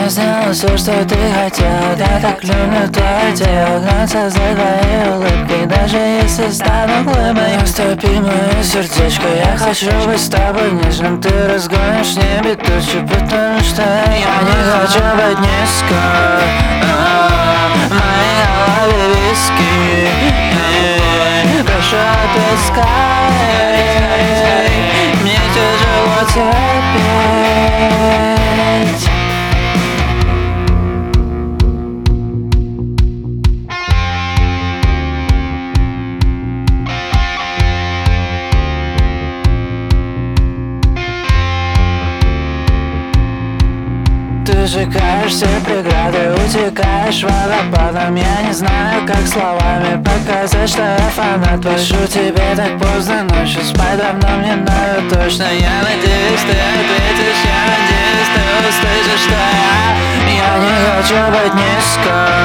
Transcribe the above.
сделал все, что ты хотел. Я так люблю твое тело, гнаться за твоей улыбкой, даже если стану глыбой. Растопи мое сердечко, я хочу быть с тобой нежным. Ты разгонишь в небе тучи, потому что я не хочу быть низко. В моей голове виски, прошу отпускай. Мне тяжело терпеть. Ты сжигаешь все преграды, утекаешь водопадом. Я не знаю, как словами показать, что я фанат. Пишу тебе так поздно ночью, спать давно мне надо точно. Я надеюсь, ты ответишь, я надеюсь, ты услышишь, что я не хочу быть низко.